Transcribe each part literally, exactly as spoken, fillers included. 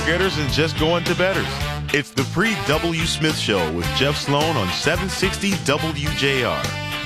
go-getters and just going to betters. It's the Pre-W. Smith Show with Jeff Sloan on seven sixty W J R.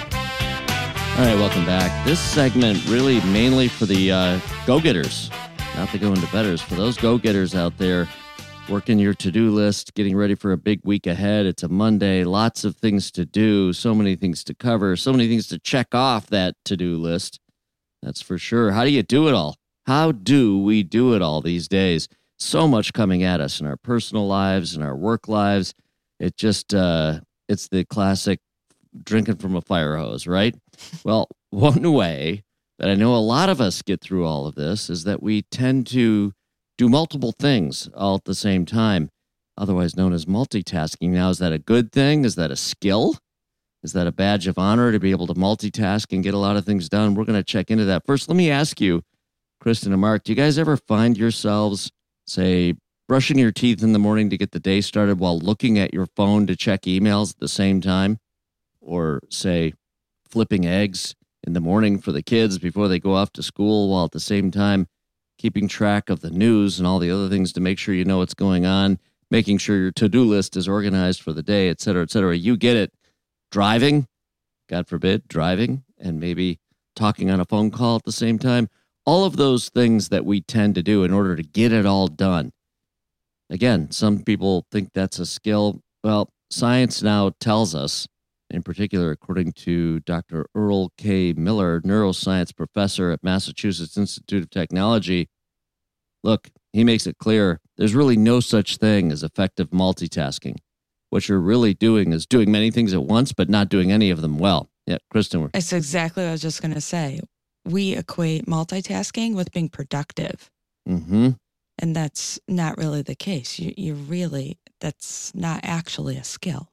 All right, welcome back. This segment really mainly for the uh, go-getters, not the going to betters. For those go-getters out there working your to-do list, getting ready for a big week ahead. It's a Monday, lots of things to do, so many things to cover, so many things to check off that to-do list. That's for sure. How do you do it all? How do we do it all these days? So much coming at us in our personal lives and our work lives. It just, uh, it's the classic drinking from a fire hose, right? Well, one way that I know a lot of us get through all of this is that we tend to do multiple things all at the same time, otherwise known as multitasking. Now, is that a good thing? Is that a skill? Is that a badge of honor to be able to multitask and get a lot of things done? We're going to check into that. First, let me ask you, Kristen and Mark, do you guys ever find yourselves, say, brushing your teeth in the morning to get the day started while looking at your phone to check emails at the same time? Or, say, flipping eggs in the morning for the kids before they go off to school, while at the same time keeping track of the news and all the other things to make sure you know what's going on, making sure your to-do list is organized for the day, et cetera, et cetera. You get it. Driving, God forbid, driving, and maybe talking on a phone call at the same time. All of those things that we tend to do in order to get it all done. Again, some people think that's a skill. Well, science now tells us, in particular, according to Doctor Earl K. Miller, neuroscience professor at Massachusetts Institute of Technology, look, he makes it clear there's really no such thing as effective multitasking. What you're really doing is doing many things at once, but not doing any of them well. Yeah, Kristen. It's exactly what I was just going to say. We equate multitasking with being productive. Mm-hmm. And that's not really the case. You, you really, that's not actually a skill.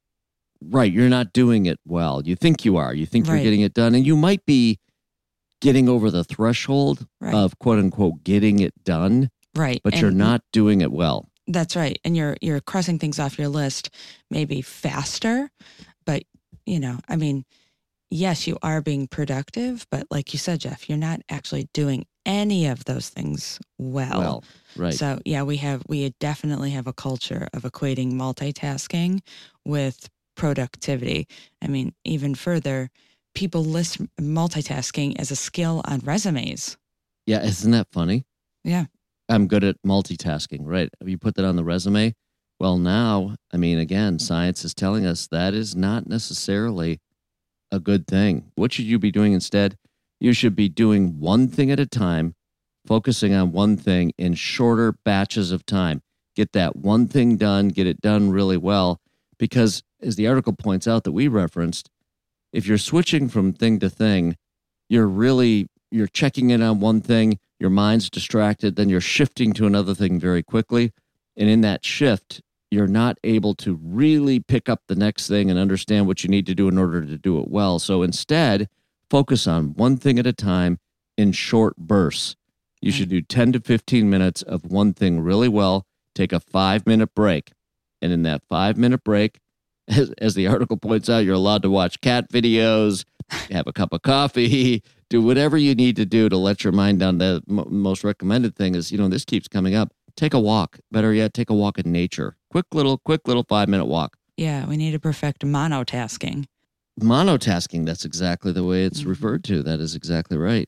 Right. You're not doing it well. You think you are. You think Right. you're getting it done. And you might be getting over the threshold Right. of, quote unquote, getting it done. Right. But And you're not doing it well. That's right. And you're you're crossing things off your list maybe faster. But, you know, I mean, yes, you are being productive. But like you said, Jeff, you're not actually doing any of those things well. Well, right. So, yeah, we have we definitely have a culture of equating multitasking with productivity. I mean, even further, people list multitasking as a skill on resumes. Yeah. Isn't that funny? Yeah. I'm good at multitasking, right? You put that on the resume. Well, now, I mean, again, science is telling us that is not necessarily a good thing. What should you be doing instead? You should be doing one thing at a time, focusing on one thing in shorter batches of time. Get that one thing done, get it done really well. Because as the article points out that we referenced, if you're switching from thing to thing, you're really, you're checking in on one thing, your mind's distracted, then you're shifting to another thing very quickly. And in that shift, you're not able to really pick up the next thing and understand what you need to do in order to do it well. So instead, focus on one thing at a time in short bursts. You should do ten to fifteen minutes of one thing really well, take a five-minute break. And in that five-minute break, as, as the article points out, you're allowed to watch cat videos, have a cup of coffee, do whatever you need to do to let your mind down. The m- most recommended thing is, you know, this keeps coming up. Take a walk. Better yet, take a walk in nature. Quick little, quick little five-minute walk. Yeah, we need to perfect monotasking. Monotasking, that's exactly the way it's mm-hmm. referred to. That is exactly right.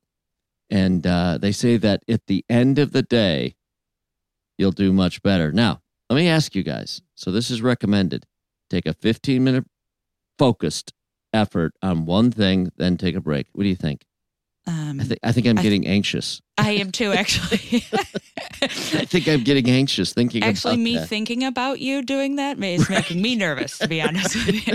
And uh, they say that at the end of the day, you'll do much better. Now, let me ask you guys. So this is recommended. Take a fifteen-minute focused effort on one thing, then take a break. What do you think? Um, I, th- I think I'm I getting th- anxious. I am too, actually. I think I'm getting anxious thinking Actually, about me that. thinking about you doing that is Right. making me nervous, to be honest with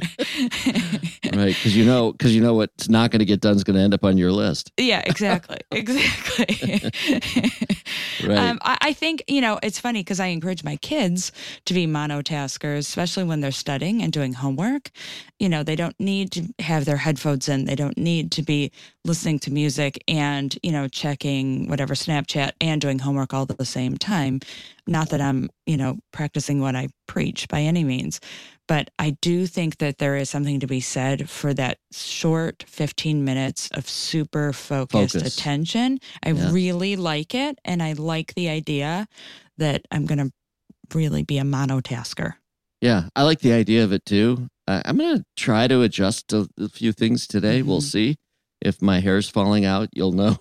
you. Right, because you know, because you know what's not going to get done is going to end up on your list. Yeah, exactly, exactly. Right. Um, I, I think, you know, it's funny because I encourage my kids to be monotaskers, especially when they're studying and doing homework. You know, they don't need to have their headphones in. They don't need to be listening to music and, you know, checking whatever Snapchat and doing homework all at the same time. Not that I'm, you know, practicing what I preach by any means, but I do think that there is something to be said for that short fifteen minutes of super focused Focus. attention. I Yeah. really like it. And I like the idea that I'm going to really be a monotasker. Yeah, I like the idea of it too. Uh, I'm going to try to adjust a, a few things today. Mm-hmm. We'll see. If my hair's falling out, you'll know.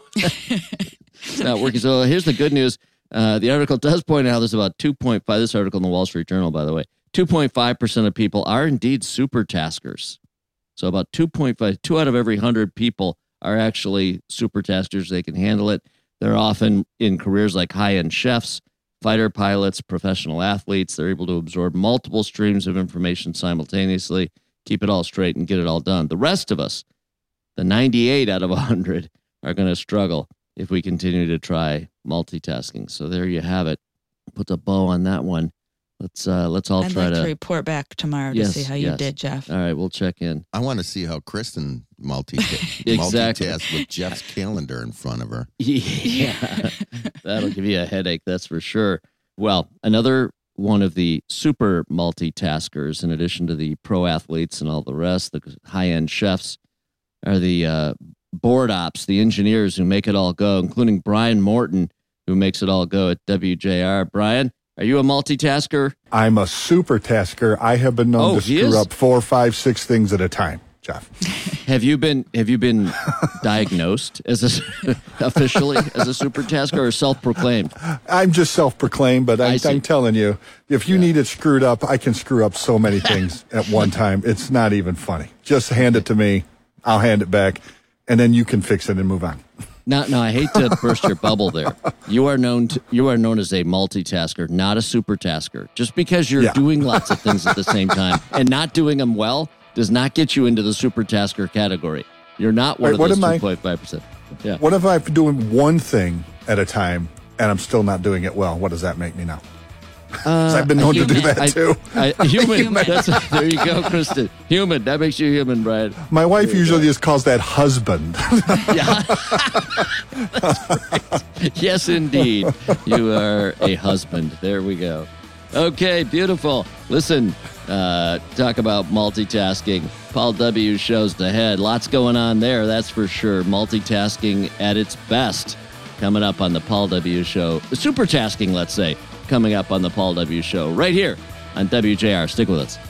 It's not working. So here's the good news. Uh, the article does point out there's about two point five, this article in the Wall Street Journal, by the way, two point five percent of people are indeed super taskers. So about two point five, two out of every one hundred people are actually super taskers. They can handle it. They're often in careers like high-end chefs, fighter pilots, professional athletes. They're able to absorb multiple streams of information simultaneously, keep it all straight, and get it all done. The rest of us, the ninety-eight out of one hundred, are going to struggle if we continue to try multitasking. So there you have it. Put a bow on that one. Let's uh, let's all I'd try like to... to report back tomorrow yes, to see how you yes. did, Jeff. All right, we'll check in. I want to see how Kristen multi- exactly. multitask with Jeff's calendar in front of her. Yeah, that'll give you a headache, that's for sure. Well, another one of the super multitaskers, in addition to the pro athletes and all the rest, the high-end chefs, are the uh, board ops, the engineers who make it all go, including Brian Morton, who makes it all go at W J R. Brian, are you a multitasker? I'm a super tasker. I have been known Oh, to he screw is? up four, five, six things at a time, Jeff. Have you been Have you been diagnosed as a officially as a super tasker or self-proclaimed? I'm just self-proclaimed, but I I, see. I'm telling you, if you need it screwed up, I can screw up so many things at one time. It's not even funny. Just hand it to me. I'll hand it back, and then you can fix it and move on. No, no, I hate to burst your bubble there. You are known to, you are known as a multitasker, not a super tasker. Just because you're Yeah. doing lots of things at the same time and not doing them well does not get you into the super tasker category. You're not one Wait, of what those am I- two point five percent. Yeah. What if I'm doing one thing at a time, and I'm still not doing it well? What does that make me now? 'Cause I've been known to do human. that, I- too. I, human. Human. That's, there you go, Kristen. Human. That makes you human, Brian. My wife usually just calls that husband. Yeah. That's right. Yes, indeed. You are a husband. There we go. Okay, beautiful. Listen, uh, talk about multitasking. Paul W. shows the head. Lots going on there, that's for sure. Multitasking at its best. Coming up on the Paul W. Show. Super tasking, let's say. Coming up on the Paul W. Show right here on W J R. Stick with us.